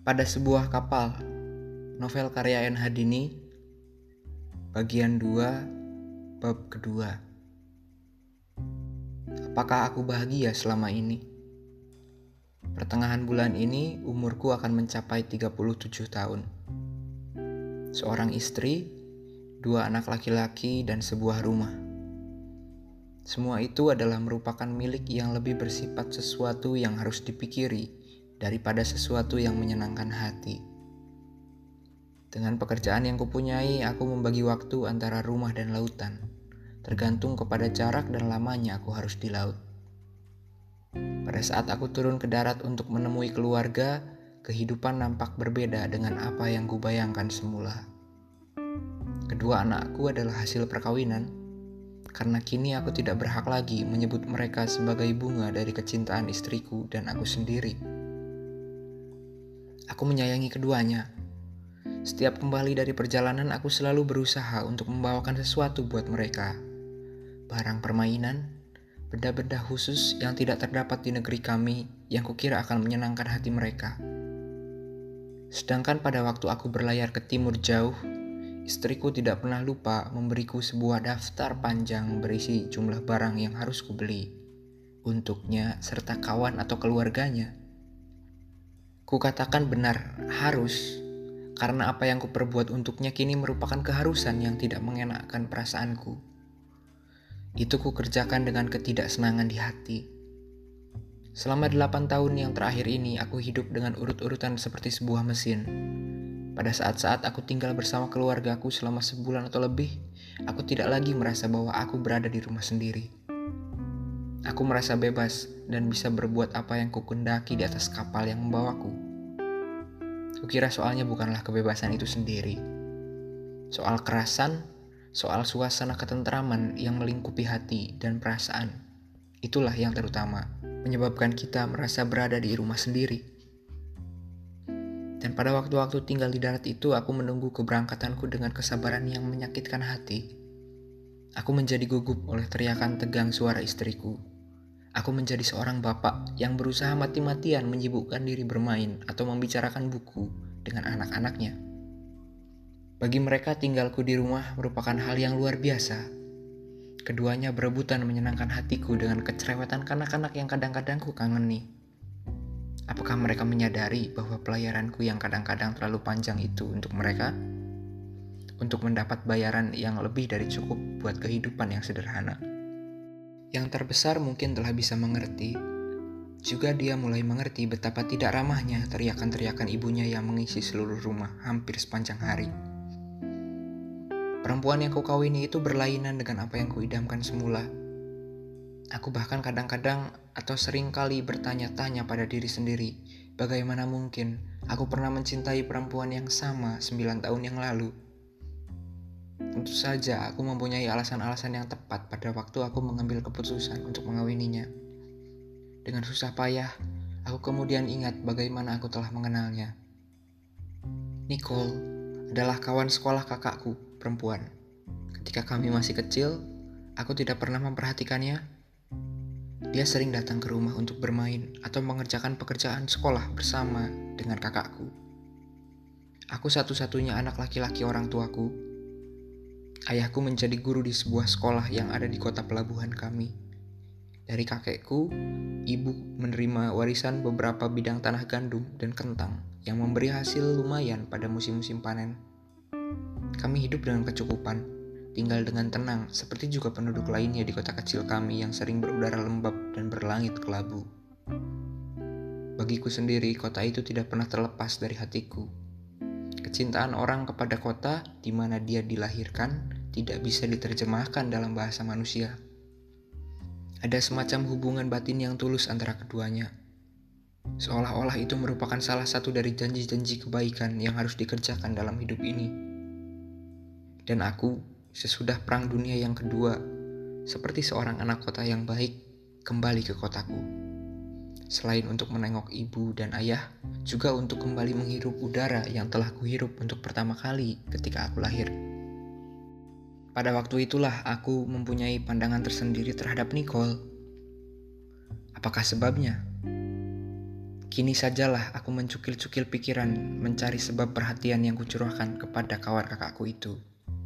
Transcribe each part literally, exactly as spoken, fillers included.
Pada sebuah kapal, novel karya N. Hadini, bagian dua, bab kedua. Apakah aku bahagia selama ini? Pertengahan bulan ini, umurku akan mencapai tiga puluh tujuh tahun. Seorang istri, dua anak laki-laki, dan sebuah rumah. Semua itu adalah merupakan milik yang lebih bersifat sesuatu yang harus dipikiri daripada sesuatu yang menyenangkan hati. Dengan pekerjaan yang kupunyai, aku membagi waktu antara rumah dan lautan, tergantung kepada jarak dan lamanya aku harus di laut. Pada saat aku turun ke darat untuk menemui keluarga, kehidupan nampak berbeda dengan apa yang kubayangkan semula. Kedua anakku adalah hasil perkawinan, karena kini aku tidak berhak lagi menyebut mereka sebagai bunga dari kecintaan istriku dan aku sendiri. Aku menyayangi keduanya. Setiap kembali dari perjalanan, aku selalu berusaha untuk membawakan sesuatu buat mereka. Barang permainan, benda-benda khusus yang tidak terdapat di negeri kami yang kukira akan menyenangkan hati mereka. Sedangkan pada waktu aku berlayar ke timur jauh, istriku tidak pernah lupa memberiku sebuah daftar panjang berisi jumlah barang yang harus kubeli untuknya serta kawan atau keluarganya. Kukatakan benar harus, karena apa yang kuperbuat untuknya kini merupakan keharusan yang tidak mengenakkan perasaanku. Itu kukerjakan dengan ketidaksenangan di hati. Selama delapan tahun yang terakhir ini, aku hidup dengan urut-urutan seperti sebuah mesin. Pada saat-saat aku tinggal bersama keluargaku selama sebulan atau lebih, aku tidak lagi merasa bahwa aku berada di rumah sendiri. Aku merasa bebas dan bisa berbuat apa yang kukendaki di atas kapal yang membawaku. Kukira soalnya bukanlah kebebasan itu sendiri. Soal kerasan, soal suasana ketentraman yang melingkupi hati dan perasaan. Itulah yang terutama, menyebabkan kita merasa berada di rumah sendiri. Dan pada waktu-waktu tinggal di darat itu, aku menunggu keberangkatanku dengan kesabaran yang menyakitkan hati. Aku menjadi gugup oleh teriakan tegang suara istriku. Aku menjadi seorang bapak yang berusaha mati-matian menyibukkan diri bermain atau membicarakan buku dengan anak-anaknya. Bagi mereka, tinggalku di rumah merupakan hal yang luar biasa. Keduanya berebutan menyenangkan hatiku dengan kecerewetan kanak-kanak yang kadang-kadang ku kangeni. Apakah mereka menyadari bahwa pelayaranku yang kadang-kadang terlalu panjang itu untuk mereka? Untuk mendapat bayaran yang lebih dari cukup buat kehidupan yang sederhana. Yang terbesar mungkin telah bisa mengerti. Juga dia mulai mengerti betapa tidak ramahnya teriakan-teriakan ibunya yang mengisi seluruh rumah hampir sepanjang hari. Perempuan yang kukawini itu berlainan dengan apa yang kuidamkan semula. Aku bahkan kadang-kadang atau sering kali bertanya-tanya pada diri sendiri, bagaimana mungkin aku pernah mencintai perempuan yang sama sembilan tahun yang lalu. Tentu saja aku mempunyai alasan-alasan yang tepat pada waktu aku mengambil keputusan untuk mengawininya. Dengan susah payah, aku kemudian ingat bagaimana aku telah mengenalnya. Nicole adalah kawan sekolah kakakku perempuan. Ketika kami masih kecil, aku tidak pernah memperhatikannya. Dia sering datang ke rumah untuk bermain atau mengerjakan pekerjaan sekolah bersama dengan kakakku. Aku satu-satunya anak laki-laki orang tuaku. Ayahku menjadi guru di sebuah sekolah yang ada di kota pelabuhan kami. Dari kakekku, ibu menerima warisan beberapa bidang tanah gandum dan kentang yang memberi hasil lumayan pada musim-musim panen. Kami hidup dengan kecukupan, tinggal dengan tenang seperti juga penduduk lainnya di kota kecil kami yang sering berudara lembab dan berlangit kelabu. Bagiku sendiri, kota itu tidak pernah terlepas dari hatiku. Kecintaan orang kepada kota di mana dia dilahirkan tidak bisa diterjemahkan dalam bahasa manusia. Ada semacam hubungan batin yang tulus antara keduanya. Seolah-olah itu merupakan salah satu dari janji-janji kebaikan yang harus dikerjakan dalam hidup ini. Dan aku, sesudah Perang Dunia yang kedua, seperti seorang anak kota yang baik, kembali ke kotaku. Selain untuk menengok ibu dan ayah, juga untuk kembali menghirup udara yang telah kuhirup untuk pertama kali ketika aku lahir. Pada waktu itulah aku mempunyai pandangan tersendiri terhadap Nicole. Apakah sebabnya? Kini sajalah aku mencukil-cukil pikiran mencari sebab perhatian yang kucurahkan kepada kawan kakakku itu.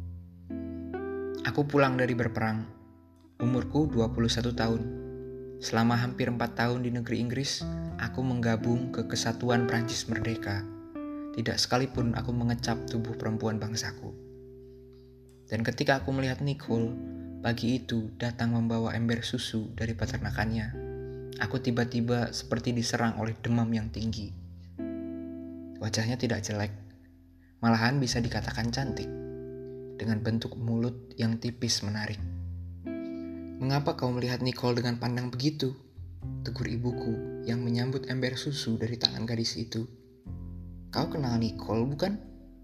Aku pulang dari berperang. Umurku dua puluh satu tahun. Selama hampir empat tahun di negeri Inggris, aku menggabung ke Kesatuan Prancis Merdeka. Tidak sekalipun aku mengecap tubuh perempuan bangsaku. Dan ketika aku melihat Nicole, pagi itu datang membawa ember susu dari peternakannya, aku tiba-tiba seperti diserang oleh demam yang tinggi. Wajahnya tidak jelek, malahan bisa dikatakan cantik, dengan bentuk mulut yang tipis menarik. "Mengapa kau melihat Nicole dengan pandang begitu?" tegur ibuku yang menyambut ember susu dari tangan gadis itu. "Kau kenal Nicole, bukan?"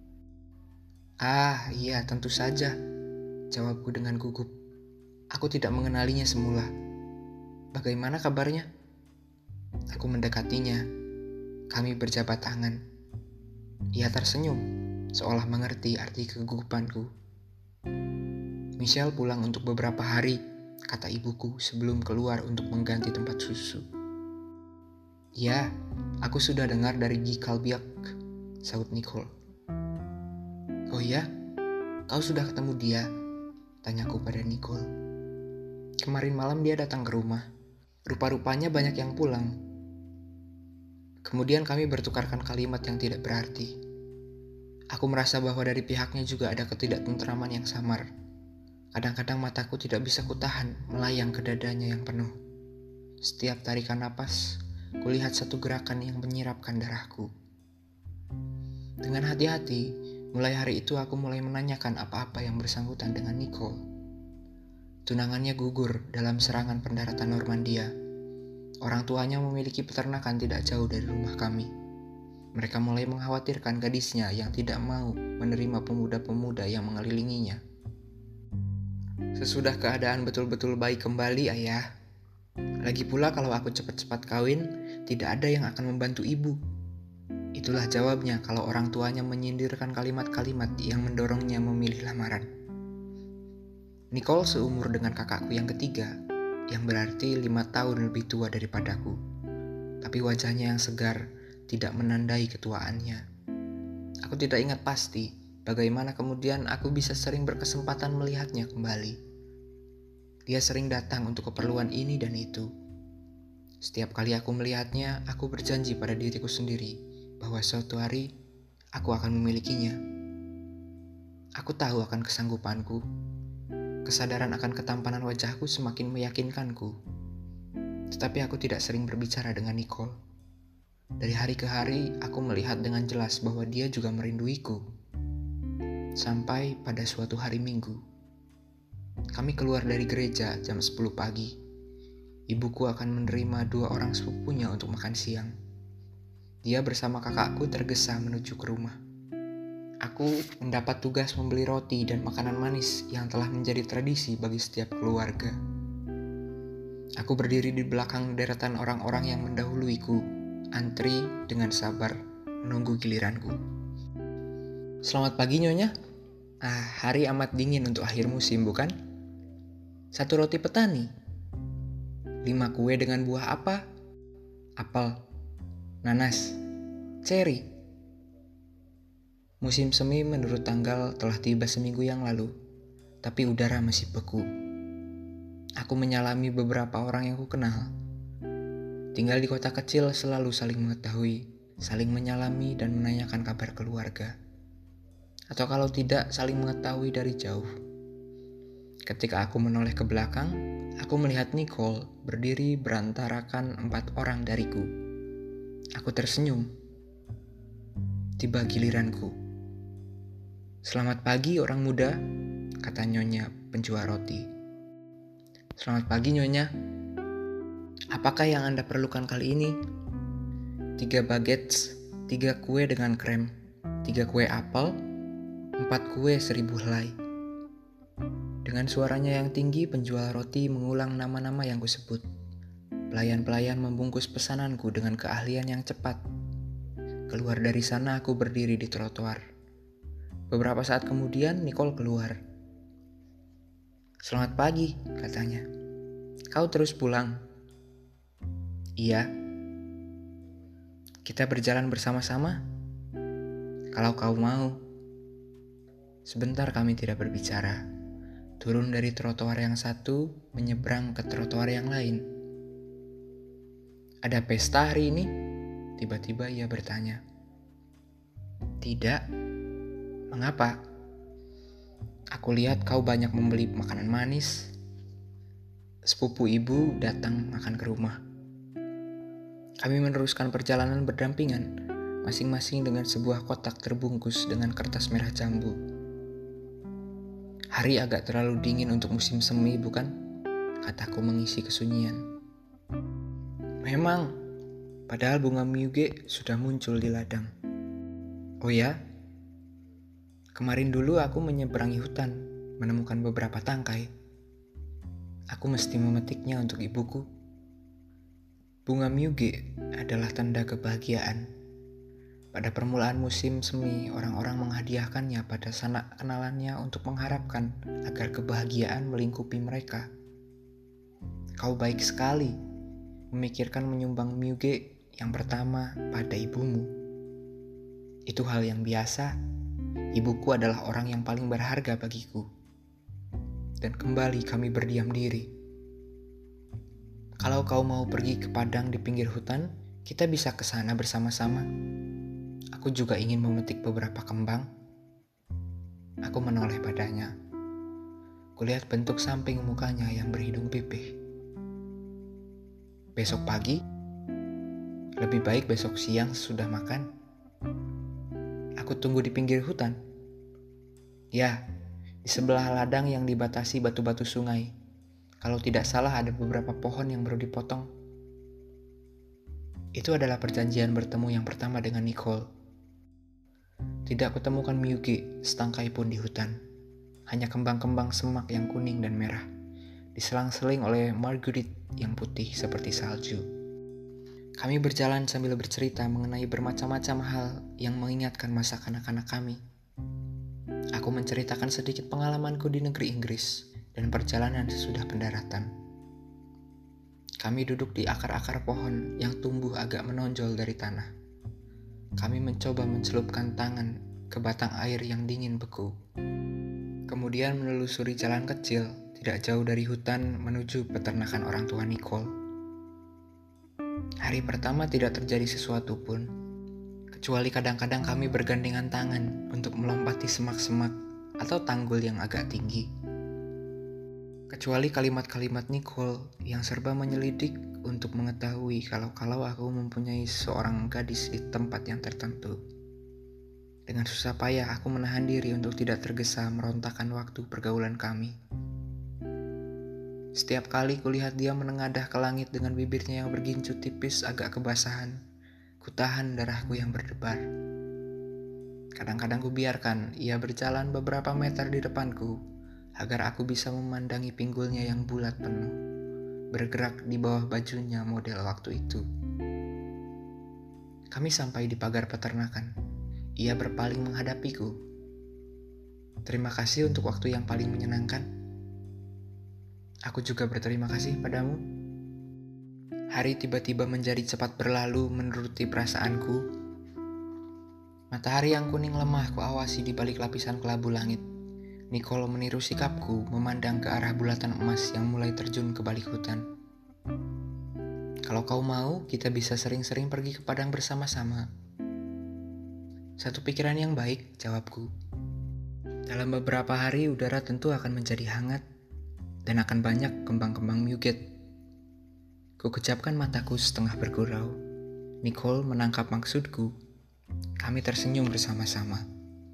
"Ah, iya, tentu saja," jawabku dengan gugup. "Aku tidak mengenalinya semula. Bagaimana kabarnya?" Aku mendekatinya. Kami berjabat tangan. Ia tersenyum, seolah mengerti arti kegugupanku. "Michelle pulang untuk beberapa hari," kata ibuku sebelum keluar untuk mengganti tempat susu. "Ya, aku sudah dengar dari Guy Calbiac," sahut Nicole. "Oh ya, kau sudah ketemu dia?" tanyaku pada Nicole. "Kemarin malam dia datang ke rumah. Rupa-rupanya banyak yang pulang." Kemudian kami bertukarkan kalimat yang tidak berarti. Aku merasa bahwa dari pihaknya juga ada ketidaktentraman yang samar. Kadang-kadang mataku tidak bisa kutahan melayang ke dadanya yang penuh. Setiap tarikan napas, kulihat satu gerakan yang menyirapkan darahku. Dengan hati-hati, mulai hari itu aku mulai menanyakan apa-apa yang bersangkutan dengan Nicole. Tunangannya gugur dalam serangan pendaratan Normandia. Orang tuanya memiliki peternakan tidak jauh dari rumah kami. Mereka mulai mengkhawatirkan gadisnya yang tidak mau menerima pemuda-pemuda yang mengelilinginya. "Sesudah keadaan betul-betul baik kembali, Ayah. Lagi pula kalau aku cepat-cepat kawin, tidak ada yang akan membantu ibu." Itulah jawabnya kalau orang tuanya menyindirkan kalimat-kalimat yang mendorongnya memilih lamaran. Nicole seumur dengan kakakku yang ketiga, yang berarti lima tahun lebih tua daripadaku. Tapi wajahnya yang segar tidak menandai ketuaannya. Aku tidak ingat pasti bagaimana kemudian aku bisa sering berkesempatan melihatnya kembali. Dia sering datang untuk keperluan ini dan itu. Setiap kali aku melihatnya, aku berjanji pada diriku sendiri bahwa suatu hari aku akan memilikinya. Aku tahu akan kesanggupanku. Kesadaran akan ketampanan wajahku semakin meyakinkanku. Tetapi aku tidak sering berbicara dengan Nicole. Dari hari ke hari, aku melihat dengan jelas bahwa dia juga merinduiku. Sampai pada suatu hari Minggu. Kami keluar dari gereja jam sepuluh pagi. Ibuku akan menerima dua orang sepupunya untuk makan siang. Dia bersama kakakku tergesa menuju ke rumah. Aku mendapat tugas membeli roti dan makanan manis yang telah menjadi tradisi bagi setiap keluarga. Aku berdiri di belakang deretan orang-orang yang mendahuluiku, antri dengan sabar menunggu giliranku. "Selamat pagi, Nyonya. Ah, hari amat dingin untuk akhir musim, bukan? Satu roti petani. Lima kue dengan buah apa? Apel, nanas, ceri. Musim semi menurut tanggal telah tiba seminggu yang lalu, tapi udara masih beku. Aku menyalami beberapa orang yang kukenal. Tinggal di kota kecil selalu saling mengetahui, saling menyalami dan menanyakan kabar keluarga. Atau kalau tidak, saling mengetahui dari jauh. Ketika aku menoleh ke belakang, aku melihat Nicole berdiri berantarakan empat orang dariku. Aku tersenyum. Tiba giliranku. "Selamat pagi orang muda," kata Nyonya penjual roti. "Selamat pagi, Nyonya. Apakah yang Anda perlukan kali ini?" Tiga baguettes, tiga kue dengan krem, tiga kue apel, empat kue seribu helai. Dengan suaranya yang tinggi, penjual roti mengulang nama-nama yang kusebut. Pelayan-pelayan membungkus pesananku dengan keahlian yang cepat. Keluar dari sana aku berdiri di trotoar. Beberapa saat kemudian Nicole keluar. "Selamat pagi," katanya. "Kau terus pulang?" "Iya." Kita berjalan bersama-sama? Kalau kau mau. Sebentar kami tidak berbicara. Turun dari trotoar yang satu, menyeberang ke trotoar yang lain. Ada pesta hari ini? Tiba-tiba ia bertanya. Tidak. Mengapa? Aku lihat kau banyak membeli makanan manis. Sepupu ibu datang makan ke rumah. Kami meneruskan perjalanan berdampingan, masing-masing dengan sebuah kotak terbungkus dengan kertas merah jambu. Hari agak terlalu dingin untuk musim semi, bukan? Kataku mengisi kesunyian. Memang, padahal bunga miyuge sudah muncul di ladang. Oh ya? Kemarin dulu aku menyeberangi hutan, menemukan beberapa tangkai. Aku mesti memetiknya untuk ibuku. Bunga miyuge adalah tanda kebahagiaan. Pada permulaan musim semi, orang-orang menghadiahkannya pada sanak kenalannya untuk mengharapkan agar kebahagiaan melingkupi mereka. Kau baik sekali memikirkan menyumbang miyuge yang pertama pada ibumu. Itu hal yang biasa. Ibuku adalah orang yang paling berharga bagiku. Dan kembali kami berdiam diri. Kalau kau mau pergi ke padang di pinggir hutan, kita bisa ke sana bersama-sama. Aku juga ingin memetik beberapa kembang. Aku menoleh padanya. Kulihat bentuk samping mukanya yang berhidung pipih. Besok pagi? Lebih baik besok siang sesudah makan. Aku tunggu di pinggir hutan. Ya, di sebelah ladang yang dibatasi batu-batu sungai. Kalau tidak salah ada beberapa pohon yang baru dipotong. Itu adalah perjanjian bertemu yang pertama dengan Nicole. Tidak kutemukan miyuge setangkai pun di hutan. Hanya kembang-kembang semak yang kuning dan merah, diselang-seling oleh marguerite yang putih seperti salju. Kami berjalan sambil bercerita mengenai bermacam-macam hal yang mengingatkan masa kanak-kanak kami. Aku menceritakan sedikit pengalamanku di negeri Inggris dan perjalanan sesudah pendaratan. Kami duduk di akar-akar pohon yang tumbuh agak menonjol dari tanah. Kami mencoba mencelupkan tangan ke batang air yang dingin beku. Kemudian menelusuri jalan kecil tidak jauh dari hutan menuju peternakan orang tua Nicole. Hari pertama tidak terjadi sesuatu pun, kecuali kadang-kadang kami bergandengan tangan untuk melompati semak-semak atau tanggul yang agak tinggi. Kecuali kalimat-kalimat Nicole yang serba menyelidik untuk mengetahui kalau-kalau aku mempunyai seorang gadis di tempat yang tertentu. Dengan susah payah aku menahan diri untuk tidak tergesa merontakan waktu pergaulan kami. Setiap kali kulihat dia menengadah ke langit dengan bibirnya yang bergincu tipis agak kebasahan, kutahan darahku yang berdebar. Kadang-kadang kubiarkan ia berjalan beberapa meter di depanku, agar aku bisa memandangi pinggulnya yang bulat penuh, bergerak di bawah bajunya model waktu itu. Kami sampai di pagar peternakan. Ia berpaling menghadapiku. Terima kasih untuk waktu yang paling menyenangkan. Aku juga berterima kasih padamu. Hari tiba-tiba menjadi cepat berlalu menuruti perasaanku. Matahari yang kuning lemah kuawasi di balik lapisan kelabu langit. Nicole meniru sikapku memandang ke arah bulatan emas yang mulai terjun ke balik hutan. Kalau kau mau, kita bisa sering-sering pergi ke padang bersama-sama. Satu pikiran yang baik, jawabku. Dalam beberapa hari udara tentu akan menjadi hangat dan akan banyak kembang-kembang miyuge. Kukejapkan mataku setengah bergurau. Nicole menangkap maksudku. Kami tersenyum bersama-sama.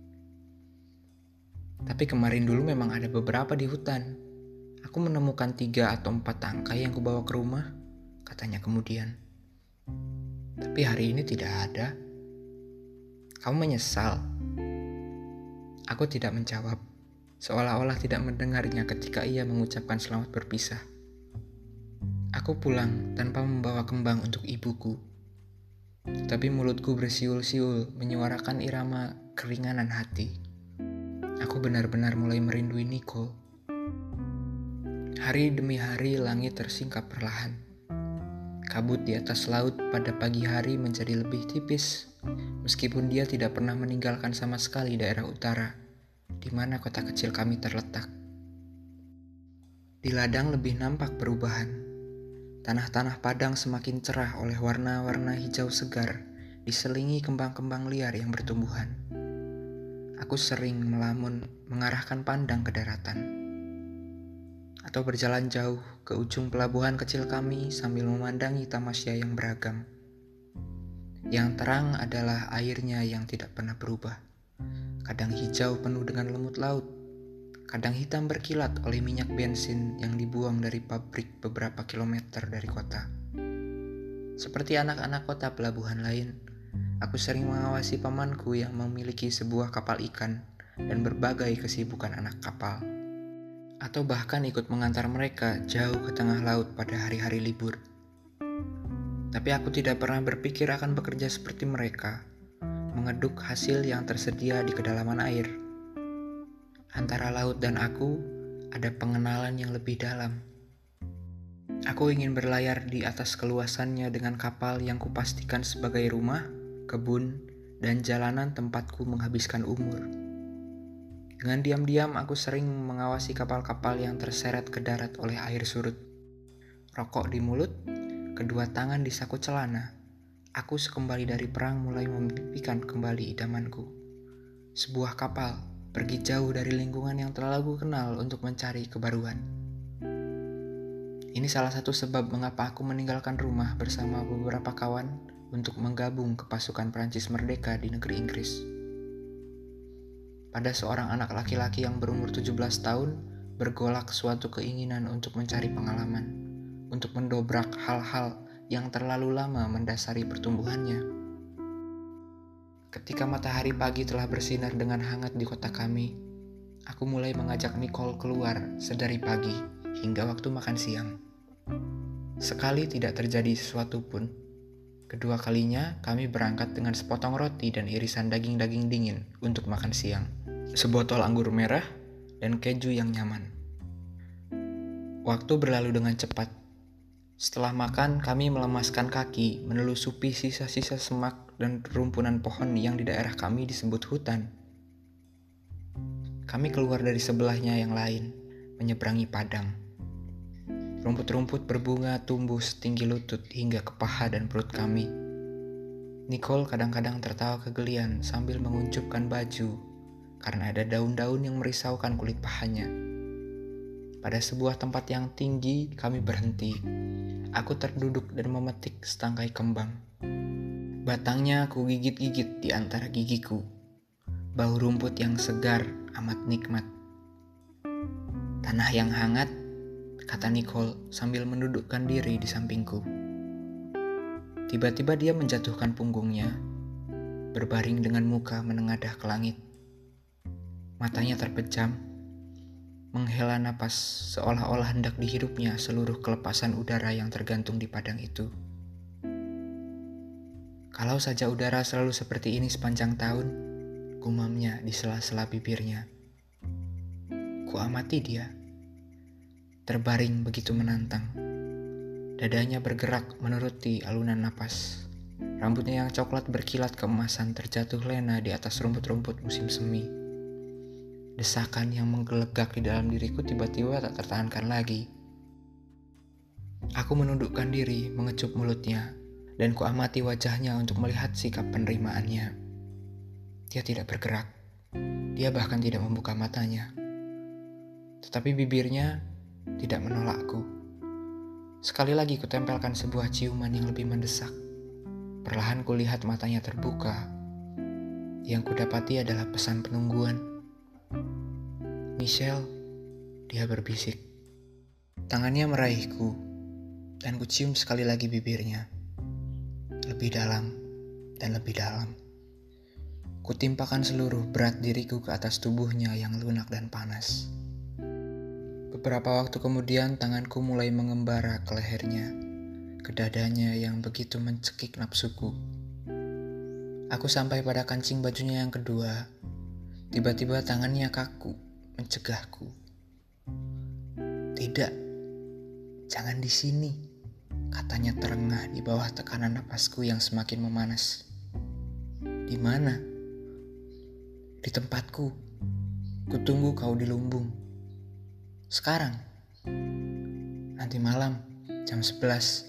Tapi kemarin dulu memang ada beberapa di hutan. Aku menemukan tiga atau empat tangkai yang kubawa ke rumah, katanya kemudian. Tapi hari ini tidak ada. Kamu menyesal? Aku tidak menjawab, seolah-olah tidak mendengarnya ketika ia mengucapkan selamat berpisah. Aku pulang tanpa membawa kembang untuk ibuku. Tapi mulutku bersiul-siul menyuarakan irama keringanan hati. Aku benar-benar mulai merindui Nicole. Hari demi hari langit tersingkap perlahan. Kabut di atas laut pada pagi hari menjadi lebih tipis, meskipun dia tidak pernah meninggalkan sama sekali daerah utara, di mana kota kecil kami terletak. Di ladang lebih nampak perubahan. Tanah-tanah padang semakin cerah oleh warna-warna hijau segar, diselingi kembang-kembang liar yang bertumbuhan. Aku sering melamun mengarahkan pandang ke daratan, atau berjalan jauh ke ujung pelabuhan kecil kami sambil memandangi tamasya yang beragam. Yang terang adalah airnya yang tidak pernah berubah, kadang hijau penuh dengan lemut laut, kadang hitam berkilat oleh minyak bensin yang dibuang dari pabrik beberapa kilometer dari kota. Seperti anak-anak kota pelabuhan lain, aku sering mengawasi pamanku yang memiliki sebuah kapal ikan dan berbagai kesibukan anak kapal, atau bahkan ikut mengantar mereka jauh ke tengah laut pada hari-hari libur. Tapi aku tidak pernah berpikir akan bekerja seperti mereka, mengeduk hasil yang tersedia di kedalaman air. Antara laut dan aku ada pengenalan yang lebih dalam. Aku ingin berlayar di atas keluasannya dengan kapal yang kupastikan sebagai rumah, kebun, dan jalanan tempatku menghabiskan umur. Dengan diam-diam aku sering mengawasi kapal-kapal yang terseret ke darat oleh air surut. Rokok di mulut, kedua tangan di saku celana. Aku sekembali dari perang mulai memimpikan kembali idamanku. Sebuah kapal pergi jauh dari lingkungan yang terlalu kenal untuk mencari kebaruan. Ini salah satu sebab mengapa aku meninggalkan rumah bersama beberapa kawan untuk menggabung ke pasukan Prancis Merdeka di negeri Inggris. Pada seorang anak laki-laki yang berumur tujuh belas tahun, bergolak suatu keinginan untuk mencari pengalaman, untuk mendobrak hal-hal yang terlalu lama mendasari pertumbuhannya. Ketika matahari pagi telah bersinar dengan hangat di kota kami, aku mulai mengajak Nicole keluar sedari pagi hingga waktu makan siang. Sekali tidak terjadi sesuatu pun. Kedua kalinya kami berangkat dengan sepotong roti dan irisan daging-daging dingin untuk makan siang, sebotol anggur merah, dan keju yang nyaman. Waktu berlalu dengan cepat. Setelah makan, kami melemaskan kaki menelusupi sisa-sisa semak dan rumpunan pohon yang di daerah kami disebut hutan. Kami keluar dari sebelahnya yang lain, menyeberangi padang. Rumput-rumput berbunga tumbuh setinggi lutut hingga ke paha dan perut kami. Nicole kadang-kadang tertawa kegelian sambil menguncupkan baju karena ada daun-daun yang merisaukan kulit pahanya. Pada sebuah tempat yang tinggi kami berhenti. Aku terduduk dan memetik setangkai kembang. Batangnya aku gigit-gigit di antara gigiku. Bau rumput yang segar amat nikmat. Tanah yang hangat, kata Nicole sambil mendudukkan diri di sampingku. Tiba-tiba dia menjatuhkan punggungnya, berbaring dengan muka menengadah ke langit. Matanya terpejam, menghela napas seolah-olah hendak dihirupnya seluruh kelepasan udara yang tergantung di padang itu. Kalau saja udara selalu seperti ini sepanjang tahun, gumamnya di sela-sela bibirnya. Kuamati dia. Terbaring begitu menantang. Dadanya bergerak menuruti alunan napas. Rambutnya yang coklat berkilat keemasan terjatuh lena di atas rumput-rumput musim semi. Desakan yang menggelegak di dalam diriku tiba-tiba tak tertahankan lagi. Aku menundukkan diri, mengecup mulutnya, dan kuamati wajahnya untuk melihat sikap penerimaannya. Dia tidak bergerak. Dia bahkan tidak membuka matanya. Tetapi bibirnya tidak menolakku. Sekali lagi kutempelkan sebuah ciuman yang lebih mendesak. Perlahan kulihat matanya terbuka. Yang kudapati adalah pesan penungguan. Michelle, dia berbisik. Tangannya meraihku, dan kucium sekali lagi bibirnya. Lebih dalam, dan lebih dalam. Kutimpakan seluruh berat diriku ke atas tubuhnya yang lunak dan panas. Beberapa waktu kemudian tanganku mulai mengembara ke lehernya, ke dadanya yang begitu mencekik nafsuku. Aku sampai pada kancing bajunya yang kedua. Tiba-tiba tangannya kaku, mencegahku. Tidak, jangan di sini, Katanya terengah di bawah tekanan napasku yang semakin memanas. Di mana? Di tempatku. Kutunggu kau di lumbung. Sekarang. Nanti malam, jam sebelas.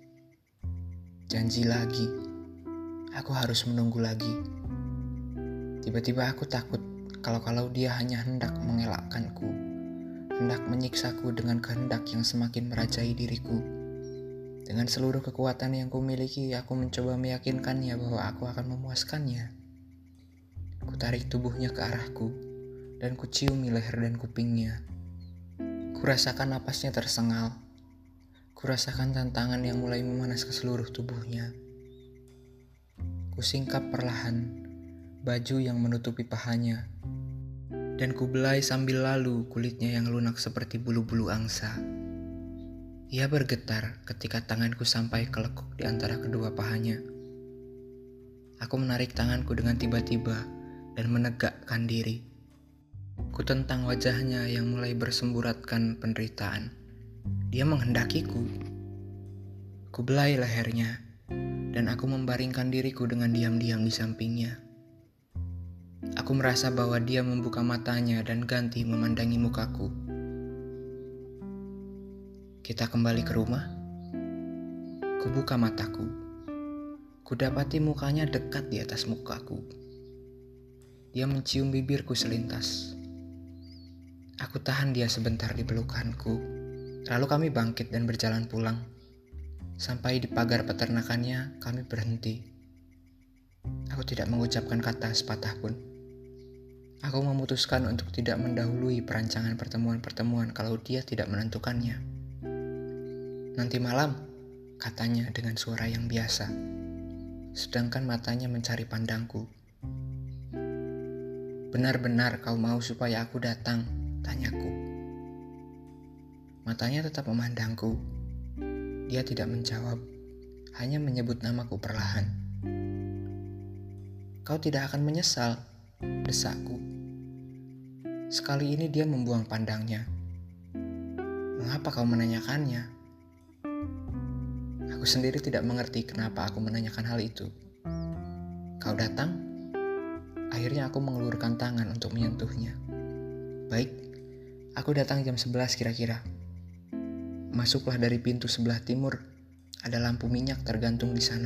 Janji lagi. Aku harus menunggu lagi. Tiba-tiba aku takut kalau-kalau dia hanya hendak mengelakkanku, hendak menyiksaku dengan kehendak yang semakin merajai diriku. Dengan seluruh kekuatan yang kumiliki, aku mencoba meyakinkannya bahwa aku akan memuaskannya. Kutarik tubuhnya ke arahku, dan kuciumi leher dan kupingnya. Kurasakan napasnya tersengal. Kurasakan tantangan yang mulai memanas ke seluruh tubuhnya. Kusingkap perlahan baju yang menutupi pahanya, dan kubelai sambil lalu kulitnya yang lunak seperti bulu-bulu angsa. Ia bergetar ketika tanganku sampai ke lekuk di antara kedua pahanya. Aku menarik tanganku dengan tiba-tiba dan menegakkan diri. Kutentang wajahnya yang mulai bersemburatkan penderitaan. Dia menghendakiku. Kubelai lehernya, dan aku membaringkan diriku dengan diam-diam di sampingnya. Aku merasa bahwa dia membuka matanya dan ganti memandangi mukaku. Kita kembali ke rumah. Kubuka mataku. Kudapati mukanya dekat di atas mukaku. Dia mencium bibirku selintas. Aku tahan dia sebentar di pelukanku. Lalu kami bangkit dan berjalan pulang. Sampai di pagar peternakannya, kami berhenti. Aku tidak mengucapkan kata sepatah pun. Aku memutuskan untuk tidak mendahului perancangan pertemuan-pertemuan kalau dia tidak menentukannya. Nanti malam, katanya dengan suara yang biasa, sedangkan matanya mencari pandangku. Benar-benar kau mau supaya aku datang, tanyaku. Matanya tetap memandangku. Dia tidak menjawab, hanya menyebut namaku perlahan. Kau tidak akan menyesal, desakku. Sekali ini dia membuang pandangnya. Mengapa kau menanyakannya? Aku sendiri tidak mengerti kenapa aku menanyakan hal itu. Kau datang? Akhirnya aku mengelurkan tangan untuk menyentuhnya. Baik, aku datang jam sebelas kira-kira. Masuklah dari pintu sebelah timur. Ada lampu minyak tergantung di sana.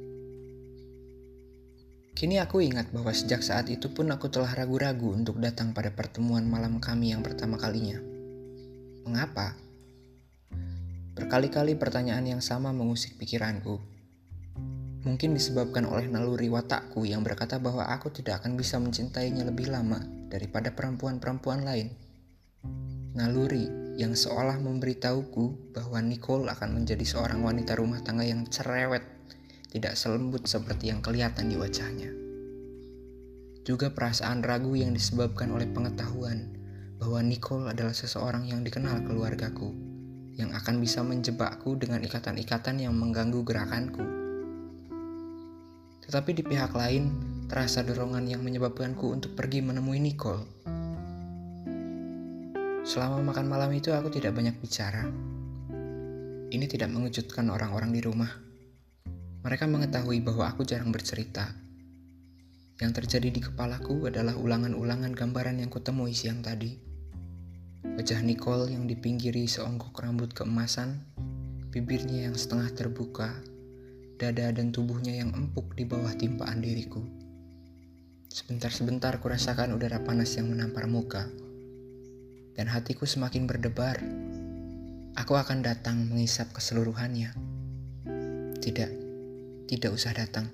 Kini aku ingat bahwa sejak saat itu pun aku telah ragu-ragu untuk datang pada pertemuan malam kami yang pertama kalinya. Mengapa? Berkali-kali pertanyaan yang sama mengusik pikiranku. Mungkin disebabkan oleh naluri watakku yang berkata bahwa aku tidak akan bisa mencintainya lebih lama daripada perempuan-perempuan lain. Naluri yang seolah memberitahuku bahwa Nicole akan menjadi seorang wanita rumah tangga yang cerewet, tidak selembut seperti yang kelihatan di wajahnya. Juga perasaan ragu yang disebabkan oleh pengetahuan bahwa Nicole adalah seseorang yang dikenal keluargaku, yang akan bisa menjebakku dengan ikatan-ikatan yang mengganggu gerakanku. Tetapi di pihak lain, terasa dorongan yang menyebabkanku untuk pergi menemui Nicole. Selama makan malam itu aku tidak banyak bicara. Ini tidak mengejutkan orang-orang di rumah. Mereka mengetahui bahwa aku jarang bercerita. Yang terjadi di kepalaku adalah ulangan-ulangan gambaran yang kutemui siang tadi. Wajah Nicole yang dipinggiri seonggok rambut keemasan, bibirnya yang setengah terbuka, dada dan tubuhnya yang empuk di bawah timpaan diriku. Sebentar-sebentar kurasakan udara panas yang menampar muka, dan hatiku semakin berdebar. Aku akan datang mengisap keseluruhannya. Tidak, tidak usah datang.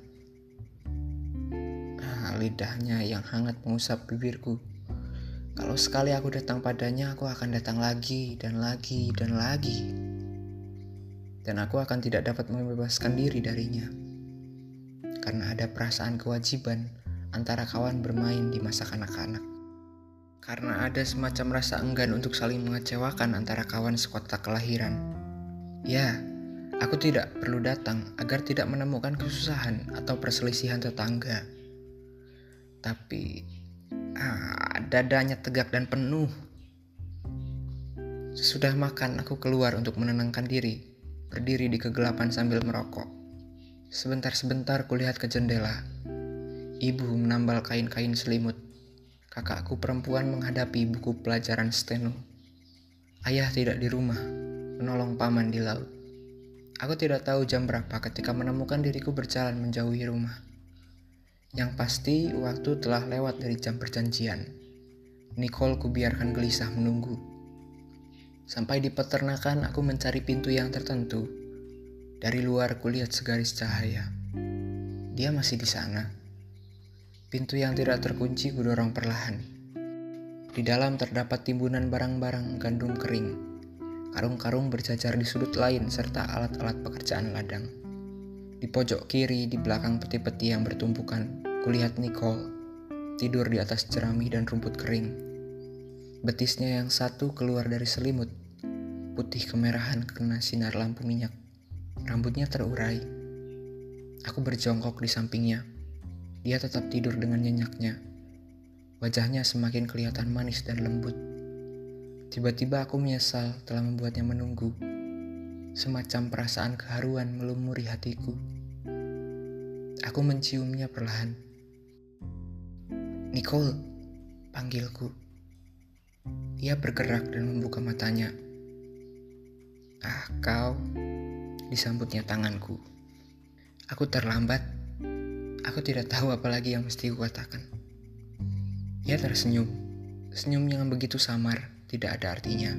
Ah, lidahnya yang hangat mengusap bibirku. Kalau sekali aku datang padanya, aku akan datang lagi dan lagi dan lagi. Dan aku akan tidak dapat membebaskan diri darinya. Karena ada perasaan kewajiban antara kawan bermain di masa kanak-kanak. Karena ada semacam rasa enggan untuk saling mengecewakan antara kawan sekota kelahiran. Ya, aku tidak perlu datang agar tidak menemukan kesusahan atau perselisihan tetangga. Tapi ah, dadanya tegak dan penuh. Sesudah makan, aku keluar untuk menenangkan diri. berdiri di kegelapan sambil merokok. Sebentar-sebentar kulihat ke jendela. Ibu menambal kain-kain selimut. Kakakku perempuan menghadapi buku pelajaran steno. Ayah tidak di rumah, menolong paman di laut. Aku tidak tahu jam berapa ketika menemukan diriku berjalan menjauhi rumah. Yang pasti, waktu telah lewat dari jam perjanjian. Nicole kubiarkan gelisah menunggu. Sampai di peternakan, aku mencari pintu yang tertentu. Dari luar kulihat segaris cahaya. Dia masih di sana. Pintu yang tidak terkunci kudorong perlahan. Di dalam terdapat timbunan barang-barang gandum kering. Karung-karung berjajar di sudut lain serta alat-alat pekerjaan ladang. Di pojok kiri, di belakang peti-peti yang bertumpukan, kulihat Nicole tidur di atas jerami dan rumput kering. Betisnya yang satu keluar dari selimut, putih kemerahan kena sinar lampu minyak. Rambutnya terurai. Aku berjongkok di sampingnya. Dia tetap tidur dengan nyenyaknya. Wajahnya semakin kelihatan manis dan lembut. Tiba-tiba aku menyesal telah membuatnya menunggu. Semacam perasaan keharuan melumuri hatiku. Aku menciumnya perlahan. "Nicole," panggilku. Ia bergerak dan membuka matanya. "Ah, kau," disambutnya tanganku. Aku terlambat. Aku tidak tahu apa lagi yang mesti kukatakan. Ia tersenyum. Senyum yang begitu samar, tidak ada artinya.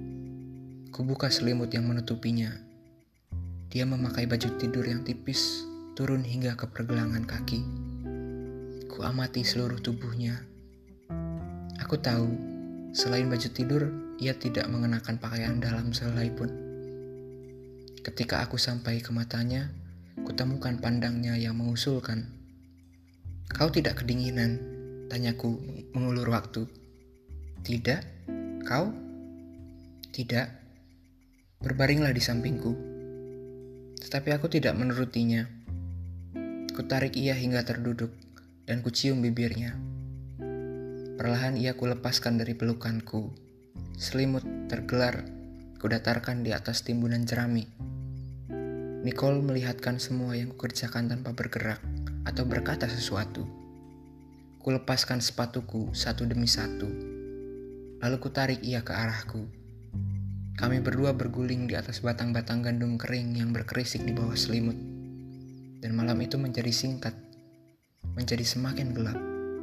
Kubuka selimut yang menutupinya. Dia memakai baju tidur yang tipis, turun hingga ke pergelangan kaki. Kuamati seluruh tubuhnya. Aku tahu, selain baju tidur, ia tidak mengenakan pakaian dalam sehelai pun. Ketika aku sampai ke matanya, kutemukan pandangnya yang mengusulkan. "Kau tidak kedinginan?" tanyaku mengulur waktu. "Tidak, kau?" "Tidak." Berbaringlah di sampingku. Tetapi aku tidak menurutinya. Kutarik ia hingga terduduk, dan kucium bibirnya. Perlahan ia kulepaskan dari pelukanku. Selimut tergelar, kudatarkan di atas timbunan jerami. Nicole melihatkan semua yang kukerjakan tanpa bergerak atau berkata sesuatu. Kulepaskan sepatuku satu demi satu. Lalu kutarik ia ke arahku. Kami berdua berguling di atas batang-batang gandum kering yang berkerisik di bawah selimut. Dan malam itu menjadi singkat, menjadi semakin gelap.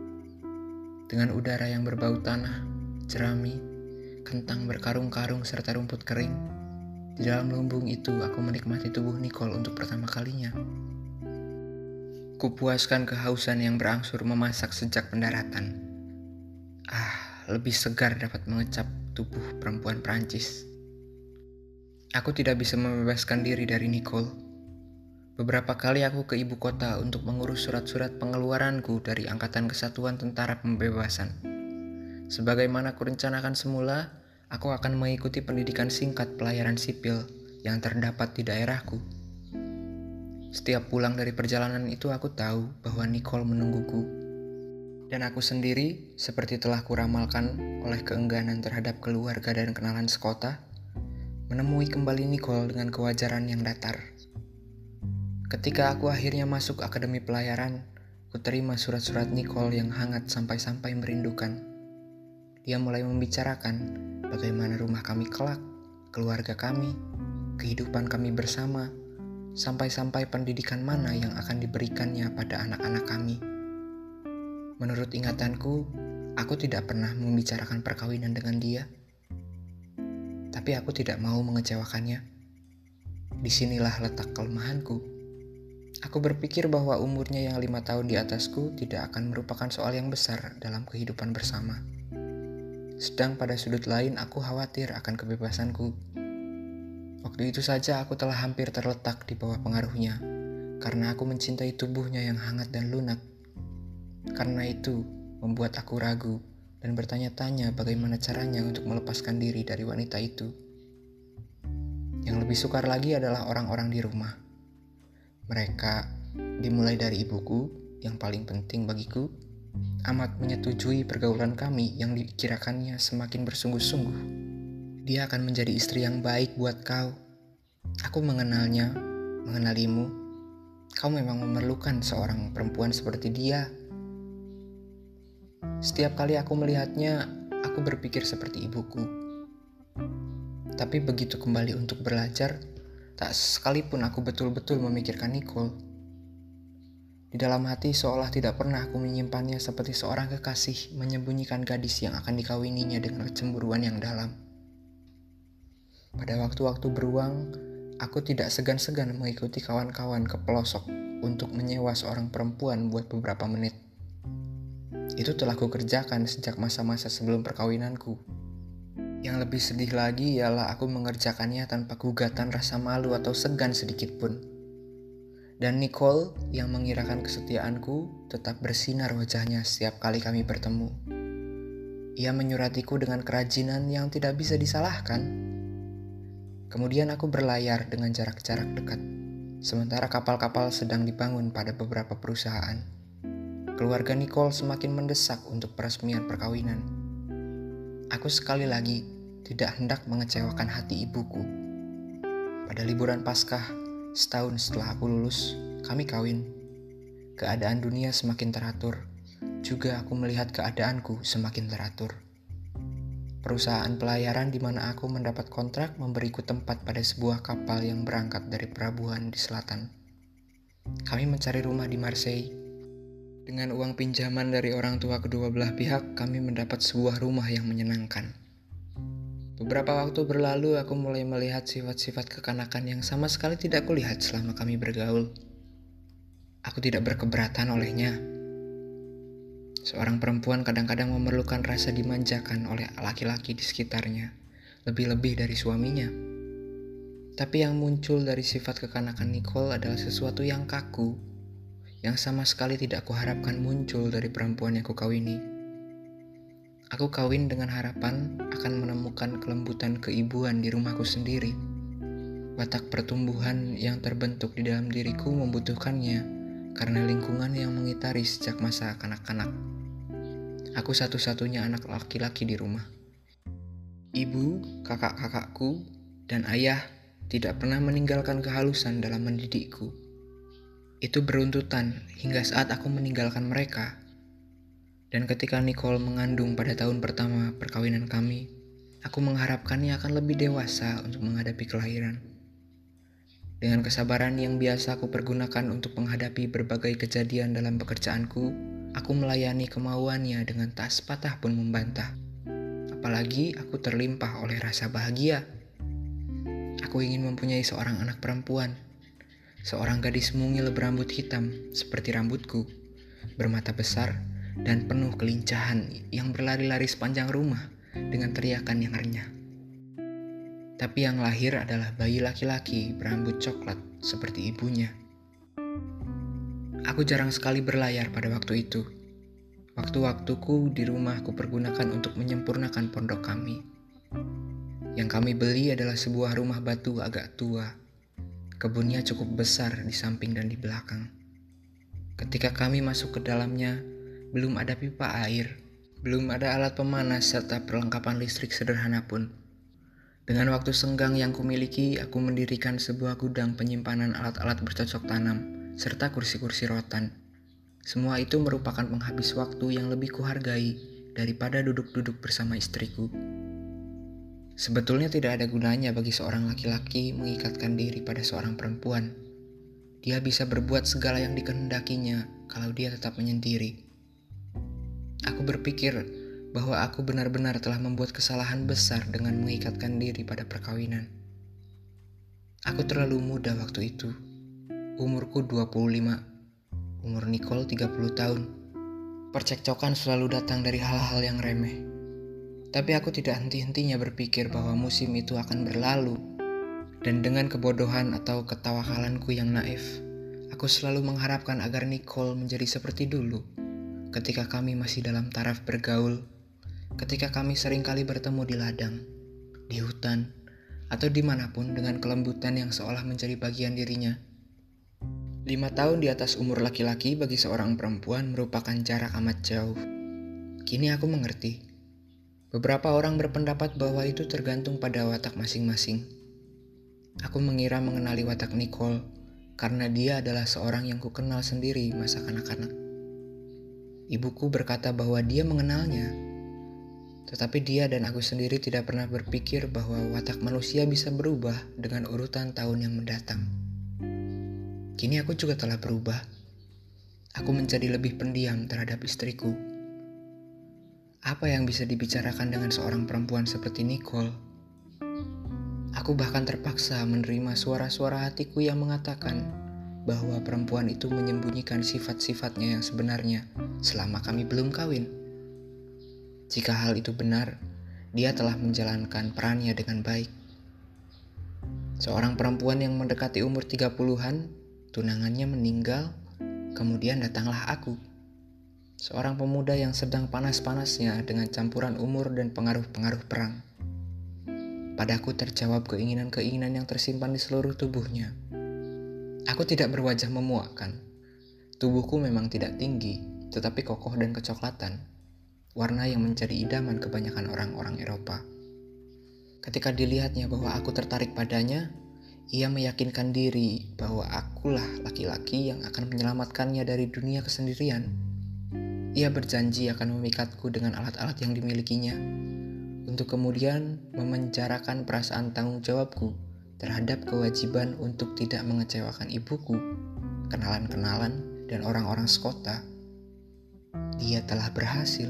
Dengan udara yang berbau tanah, jerami, kentang berkarung-karung serta rumput kering, di dalam lumbung itu aku menikmati tubuh Nicole untuk pertama kalinya. Kupuaskan kehausan yang berangsur memasak sejak pendaratan. Ah, lebih segar dapat mengecap tubuh perempuan Prancis. Aku tidak bisa membebaskan diri dari Nicole. Beberapa kali aku ke ibu kota untuk mengurus surat-surat pengeluaranku dari Angkatan Kesatuan Tentara Pembebasan. Sebagaimana kurencanakan semula, aku akan mengikuti pendidikan singkat pelayaran sipil yang terdapat di daerahku. Setiap pulang dari perjalanan itu aku tahu bahwa Nicole menungguku. Dan aku sendiri, seperti telah kuramalkan oleh keengganan terhadap keluarga dan kenalan sekota, menemui kembali Nicole dengan kewajaran yang datar. Ketika aku akhirnya masuk akademi pelayaran, kuterima surat-surat Nicole yang hangat sampai-sampai merindukan. Dia mulai membicarakan bagaimana rumah kami kelak, keluarga kami, kehidupan kami bersama, sampai-sampai pendidikan mana yang akan diberikannya pada anak-anak kami. Menurut ingatanku, aku tidak pernah membicarakan perkawinan dengan dia. Tapi aku tidak mau mengecewakannya. Disinilah letak kelemahanku. Aku berpikir bahwa umurnya yang lima tahun di atasku tidak akan merupakan soal yang besar dalam kehidupan bersama. Sedang pada sudut lain aku khawatir akan kebebasanku. Waktu itu saja aku telah hampir terletak di bawah pengaruhnya, karena aku mencintai tubuhnya yang hangat dan lunak. Karena itu membuat aku ragu dan bertanya-tanya bagaimana caranya untuk melepaskan diri dari wanita itu. Yang lebih sukar lagi adalah orang-orang di rumah. Mereka, dimulai dari ibuku, yang paling penting bagiku, amat menyetujui pergaulan kami yang dikirakannya semakin bersungguh-sungguh. Dia akan menjadi istri yang baik buat kau. Aku mengenalnya, mengenalimu. Kau memang memerlukan seorang perempuan seperti dia. Setiap kali aku melihatnya, aku berpikir seperti ibuku. Tapi begitu kembali untuk belajar, tak sekalipun aku betul-betul memikirkan Nicole. Di dalam hati seolah tidak pernah aku menyimpannya seperti seorang kekasih menyembunyikan gadis yang akan dikawininya dengan kecemburuan yang dalam. Pada waktu-waktu beruang, aku tidak segan-segan mengikuti kawan-kawan ke pelosok untuk menyewa seorang perempuan buat beberapa menit. Itu telah kukerjakan sejak masa-masa sebelum perkawinanku. Yang lebih sedih lagi ialah aku mengerjakannya tanpa gugatan rasa malu atau segan sedikit pun. Dan Nicole yang mengirakan kesetiaanku tetap bersinar wajahnya setiap kali kami bertemu. Ia menyuratiku dengan kerajinan yang tidak bisa disalahkan. Kemudian aku berlayar dengan jarak-jarak dekat, sementara kapal-kapal sedang dibangun pada beberapa perusahaan. Keluarga Nicole semakin mendesak untuk peresmian perkawinan. Aku sekali lagi tidak hendak mengecewakan hati ibuku. Pada liburan Paskah, setahun setelah aku lulus, kami kawin. Keadaan dunia semakin teratur, juga aku melihat keadaanku semakin teratur. Perusahaan pelayaran di mana aku mendapat kontrak memberiku tempat pada sebuah kapal yang berangkat dari pelabuhan di selatan. Kami mencari rumah di Marseille. Dengan uang pinjaman dari orang tua kedua belah pihak, kami mendapat sebuah rumah yang menyenangkan. Beberapa waktu berlalu, aku mulai melihat sifat-sifat kekanakan yang sama sekali tidak kulihat selama kami bergaul. Aku tidak berkeberatan olehnya. Seorang perempuan kadang-kadang memerlukan rasa dimanjakan oleh laki-laki di sekitarnya, lebih-lebih dari suaminya. Tapi yang muncul dari sifat kekanakan Nicole adalah sesuatu yang kaku, yang sama sekali tidak kuharapkan muncul dari perempuan yang kukawini. Aku kawin dengan harapan akan menemukan kelembutan keibuan di rumahku sendiri. Watak pertumbuhan yang terbentuk di dalam diriku membutuhkannya karena lingkungan yang mengitari sejak masa kanak-kanak. Aku satu-satunya anak laki-laki di rumah. Ibu, kakak-kakakku, dan ayah tidak pernah meninggalkan kehalusan dalam mendidikku. Itu beruntutan hingga saat aku meninggalkan mereka. Dan ketika Nicole mengandung pada tahun pertama perkawinan kami, aku mengharapkannya akan lebih dewasa untuk menghadapi kelahiran. Dengan kesabaran yang biasa aku pergunakan untuk menghadapi berbagai kejadian dalam pekerjaanku, aku melayani kemauannya dengan tak sepatah pun membantah. Apalagi aku terlimpah oleh rasa bahagia. Aku ingin mempunyai seorang anak perempuan. Seorang gadis mungil berambut hitam seperti rambutku, bermata besar dan penuh kelincahan yang berlari-lari sepanjang rumah dengan teriakan yang renyah. Tapi yang lahir adalah bayi laki-laki berambut coklat seperti ibunya. Aku jarang sekali berlayar pada waktu itu. Waktu-waktuku di rumah aku pergunakan untuk menyempurnakan pondok kami. Yang kami beli adalah sebuah rumah batu agak tua. Kebunnya cukup besar di samping dan di belakang. Ketika kami masuk ke dalamnya, belum ada pipa air, belum ada alat pemanas serta perlengkapan listrik sederhana pun. Dengan waktu senggang yang kumiliki, aku mendirikan sebuah gudang penyimpanan alat-alat bercocok tanam, serta kursi-kursi rotan. Semua itu merupakan penghabis waktu yang lebih kuhargai daripada duduk-duduk bersama istriku. Sebetulnya tidak ada gunanya bagi seorang laki-laki mengikatkan diri pada seorang perempuan. Dia bisa berbuat segala yang dikehendakinya kalau dia tetap menyendiri. Aku berpikir bahwa aku benar-benar telah membuat kesalahan besar dengan mengikatkan diri pada perkawinan. Aku terlalu muda waktu itu. Umurku dua puluh lima, umur Nicole tiga puluh tahun. Percekcokan selalu datang dari hal-hal yang remeh. Tapi aku tidak henti-hentinya berpikir bahwa musim itu akan berlalu. Dan dengan kebodohan atau ketawakalanku yang naif, aku selalu mengharapkan agar Nicole menjadi seperti dulu. Ketika kami masih dalam taraf bergaul, ketika kami seringkali bertemu di ladang, di hutan, atau dimanapun dengan kelembutan yang seolah menjadi bagian dirinya. Lima tahun di atas umur laki-laki bagi seorang perempuan merupakan jarak amat jauh. Kini aku mengerti. Beberapa orang berpendapat bahwa itu tergantung pada watak masing-masing. Aku mengira mengenali watak Nicole karena dia adalah seorang yang kukenal sendiri masa kanak-kanak. Ibuku berkata bahwa dia mengenalnya, tetapi dia dan aku sendiri tidak pernah berpikir bahwa watak manusia bisa berubah dengan urutan tahun yang mendatang. Kini aku juga telah berubah. Aku menjadi lebih pendiam terhadap istriku. Apa yang bisa dibicarakan dengan seorang perempuan seperti Nicole? Aku bahkan terpaksa menerima suara-suara hatiku yang mengatakan bahwa perempuan itu menyembunyikan sifat-sifatnya yang sebenarnya selama kami belum kawin. Jika hal itu benar, dia telah menjalankan perannya dengan baik. Seorang perempuan yang mendekati umur tiga puluhan, tunangannya meninggal, kemudian datanglah aku. Seorang pemuda yang sedang panas-panasnya dengan campuran umur dan pengaruh-pengaruh perang. Padaku terjawab keinginan-keinginan yang tersimpan di seluruh tubuhnya. Aku tidak berwajah memuakkan. Tubuhku memang tidak tinggi, tetapi kokoh dan kecoklatan. Warna yang menjadi idaman kebanyakan orang-orang Eropa. Ketika dilihatnya bahwa aku tertarik padanya, ia meyakinkan diri bahwa akulah laki-laki yang akan menyelamatkannya dari dunia kesendirian. Ia berjanji akan memikatku dengan alat-alat yang dimilikinya, untuk kemudian memenjarakan perasaan tanggung jawabku terhadap kewajiban untuk tidak mengecewakan ibuku, kenalan-kenalan, dan orang-orang sekota. Dia telah berhasil.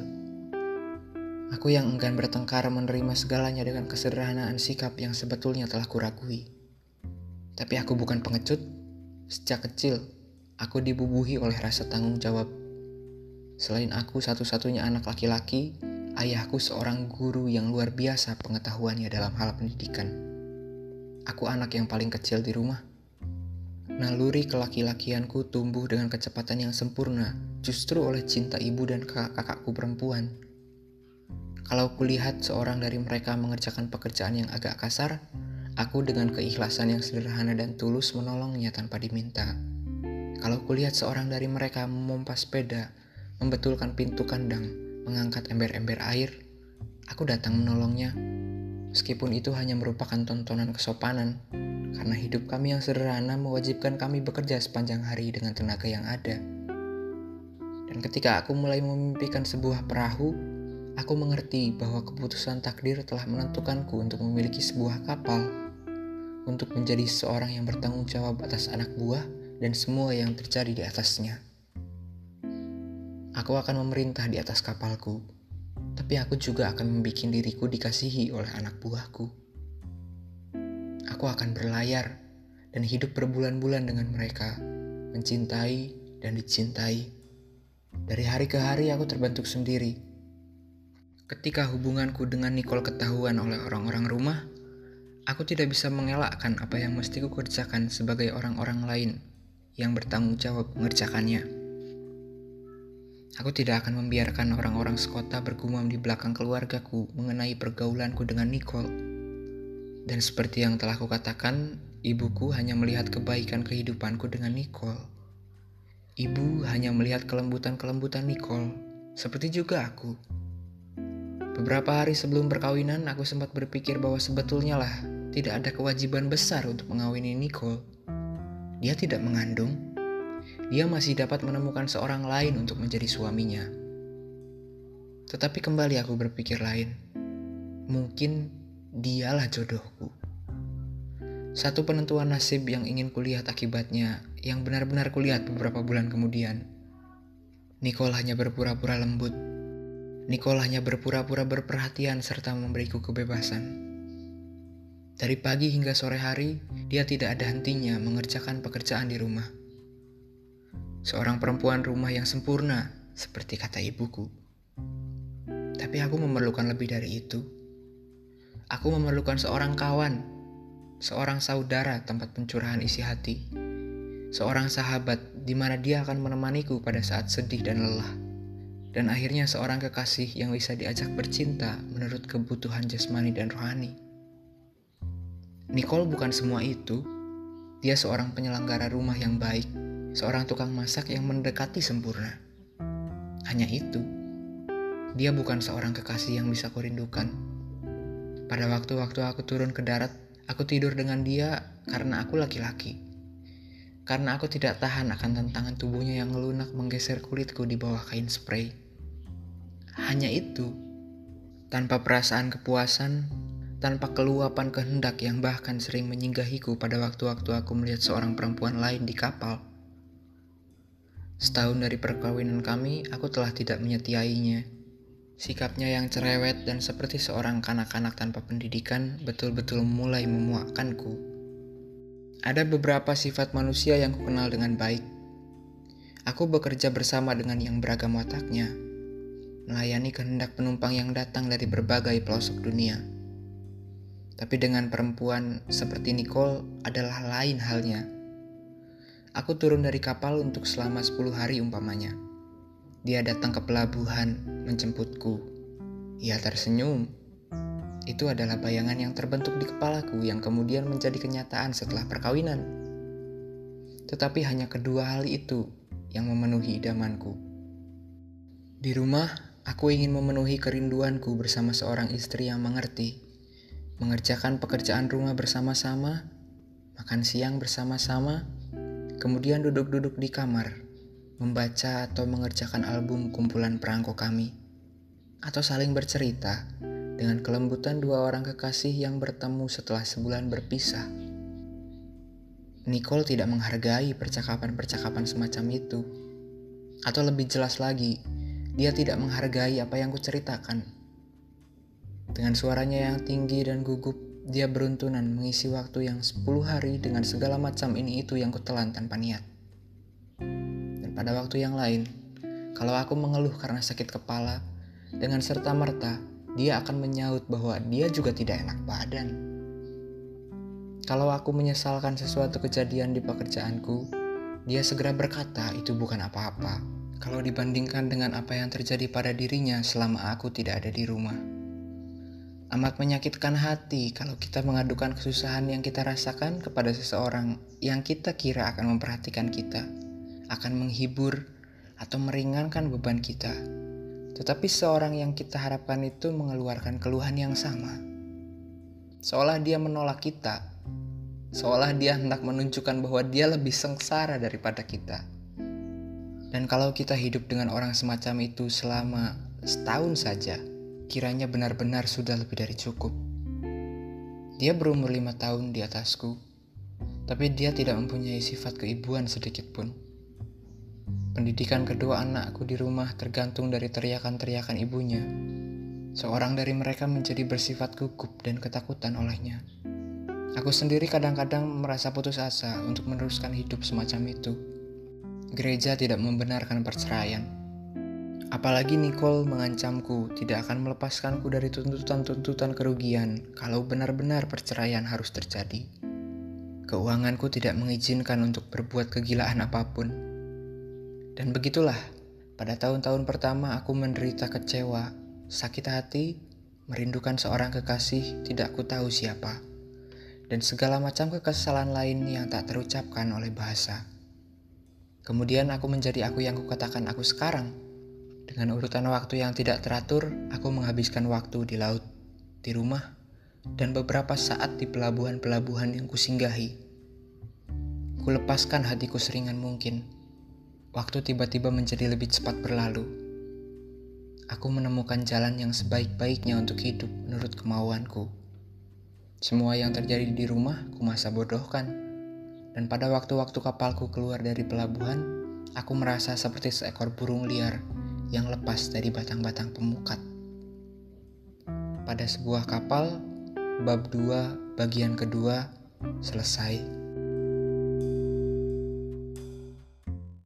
Aku yang enggan bertengkar menerima segalanya dengan kesederhanaan sikap yang sebetulnya telah kuragui. Tapi aku bukan pengecut. Sejak kecil, aku dibubuhi oleh rasa tanggung jawab. Selain aku satu-satunya anak laki-laki, ayahku seorang guru yang luar biasa pengetahuannya dalam hal pendidikan. Aku anak yang paling kecil di rumah. Naluri kelaki-lakianku tumbuh dengan kecepatan yang sempurna justru oleh cinta ibu dan kakak-kakakku perempuan. Kalau kulihat seorang dari mereka mengerjakan pekerjaan yang agak kasar, aku dengan keikhlasan yang sederhana dan tulus menolongnya tanpa diminta. Kalau kulihat seorang dari mereka memompa sepeda, membetulkan pintu kandang, mengangkat ember-ember air, aku datang menolongnya. Meskipun itu hanya merupakan tontonan kesopanan, karena hidup kami yang sederhana mewajibkan kami bekerja sepanjang hari dengan tenaga yang ada. Dan ketika aku mulai memimpikan sebuah perahu, aku mengerti bahwa keputusan takdir telah menentukanku untuk memiliki sebuah kapal, untuk menjadi seorang yang bertanggung jawab atas anak buah dan semua yang terjadi di atasnya. Aku akan memerintah di atas kapalku, tapi aku juga akan membuat diriku dikasihi oleh anak buahku. Aku akan berlayar dan hidup berbulan-bulan dengan mereka, mencintai dan dicintai. Dari hari ke hari aku terbentuk sendiri. Ketika hubunganku dengan Nicole ketahuan oleh orang-orang rumah, aku tidak bisa mengelakkan apa yang mesti kukerjakan sebagai orang-orang lain yang bertanggung jawab mengerjakannya. Aku tidak akan membiarkan orang-orang sekota bergumam di belakang keluargaku mengenai pergaulanku dengan Nicole. Dan seperti yang telah kukatakan, ibuku hanya melihat kebaikan kehidupanku dengan Nicole. Ibu hanya melihat kelembutan-kelembutan Nicole, seperti juga aku. Beberapa hari sebelum perkawinan, aku sempat berpikir bahwa sebetulnya lah tidak ada kewajiban besar untuk mengawini Nicole. Dia tidak mengandung. Dia masih dapat menemukan seorang lain untuk menjadi suaminya. Tetapi kembali aku berpikir lain. Mungkin dialah jodohku. Satu penentuan nasib yang ingin kulihat akibatnya, yang benar-benar kulihat beberapa bulan kemudian. Nicole hanya berpura-pura lembut. Nicole hanya berpura-pura berperhatian serta memberiku kebebasan. Dari pagi hingga sore hari, dia tidak ada hentinya mengerjakan pekerjaan di rumah. Seorang perempuan rumah yang sempurna, seperti kata ibuku. Tapi aku memerlukan lebih dari itu. Aku memerlukan seorang kawan, seorang saudara tempat pencurahan isi hati, seorang sahabat di mana dia akan menemaniku pada saat sedih dan lelah. Dan akhirnya seorang kekasih yang bisa diajak bercinta menurut kebutuhan jasmani dan rohani. Nicole bukan semua itu. Dia seorang penyelenggara rumah yang baik, seorang tukang masak yang mendekati sempurna. Hanya itu. Dia bukan seorang kekasih yang bisa kurindukan. Pada waktu-waktu aku turun ke darat, Aku tidur dengan dia karena aku laki-laki. Karena aku tidak tahan akan tantangan tubuhnya yang ngelunak menggeser kulitku di bawah kain spray. Hanya itu, tanpa perasaan kepuasan, tanpa keluapan kehendak yang bahkan sering menyinggahiku pada waktu-waktu aku melihat seorang perempuan lain di kapal. Setahun dari perkawinan kami, aku telah tidak menyetiainya. Sikapnya yang cerewet dan seperti seorang kanak-kanak tanpa pendidikan betul-betul mulai memuakkanku. Ada beberapa sifat manusia yang kukenal dengan baik. Aku bekerja bersama dengan yang beragam wataknya, melayani kehendak penumpang yang datang dari berbagai pelosok dunia. Tapi dengan perempuan seperti Nicole adalah lain halnya. Aku turun dari kapal untuk selama sepuluh hari umpamanya. Dia datang ke pelabuhan menjemputku. Ia tersenyum. Itu adalah bayangan yang terbentuk di kepalaku yang kemudian menjadi kenyataan setelah perkawinan. Tetapi hanya kedua hal itu yang memenuhi idamanku. Di rumah, aku ingin memenuhi kerinduanku bersama seorang istri yang mengerti, mengerjakan pekerjaan rumah bersama-sama, makan siang bersama-sama, kemudian duduk-duduk di kamar, membaca atau mengerjakan album kumpulan perangko kami, atau saling bercerita dengan kelembutan dua orang kekasih yang bertemu setelah sebulan berpisah. Nicole tidak menghargai percakapan-percakapan semacam itu, atau lebih jelas lagi, dia tidak menghargai apa yang kuceritakan. Dengan suaranya yang tinggi dan gugup, dia beruntunan mengisi waktu yang sepuluh hari dengan segala macam ini itu yang kutelan tanpa niat. Pada waktu yang lain, kalau aku mengeluh karena sakit kepala, dengan serta-merta dia akan menyaut bahwa dia juga tidak enak badan. Kalau aku menyesalkan sesuatu kejadian di pekerjaanku, dia segera berkata itu bukan apa-apa kalau dibandingkan dengan apa yang terjadi pada dirinya selama aku tidak ada di rumah. Amat menyakitkan hati kalau kita mengadukan kesusahan yang kita rasakan kepada seseorang yang kita kira akan memperhatikan kita, akan menghibur atau meringankan beban kita. Tetapi seorang yang kita harapkan itu mengeluarkan keluhan yang sama. Seolah dia menolak kita. Seolah dia hendak menunjukkan bahwa dia lebih sengsara daripada kita. Dan kalau kita hidup dengan orang semacam itu selama setahun saja, kiranya benar-benar sudah lebih dari cukup. Dia berumur lima tahun di atasku, tapi dia tidak mempunyai sifat keibuan sedikit pun. Pendidikan kedua anakku di rumah tergantung dari teriakan-teriakan ibunya. Seorang dari mereka menjadi bersifat gugup dan ketakutan olehnya. Aku sendiri kadang-kadang merasa putus asa untuk meneruskan hidup semacam itu. Gereja tidak membenarkan perceraian. Apalagi Nicole mengancamku tidak akan melepaskanku dari tuntutan-tuntutan kerugian kalau benar-benar perceraian harus terjadi. Keuanganku tidak mengizinkan untuk berbuat kegilaan apapun. Dan begitulah, pada tahun-tahun pertama aku menderita kecewa, sakit hati, merindukan seorang kekasih tidak ku tahu siapa, dan segala macam kekesalan lain yang tak terucapkan oleh bahasa. Kemudian aku menjadi aku yang kukatakan aku sekarang. Dengan urutan waktu yang tidak teratur, aku menghabiskan waktu di laut, di rumah, dan beberapa saat di pelabuhan-pelabuhan yang kusinggahi. Kulepaskan hatiku seringan mungkin. Waktu tiba-tiba menjadi lebih cepat berlalu. Aku menemukan jalan yang sebaik-baiknya untuk hidup menurut kemauanku. Semua yang terjadi di rumah ku masa bodohkan. Dan pada waktu-waktu kapalku keluar dari pelabuhan, aku merasa seperti seekor burung liar yang lepas dari batang-batang pemukat. Pada sebuah kapal, bab dua bagian kedua selesai.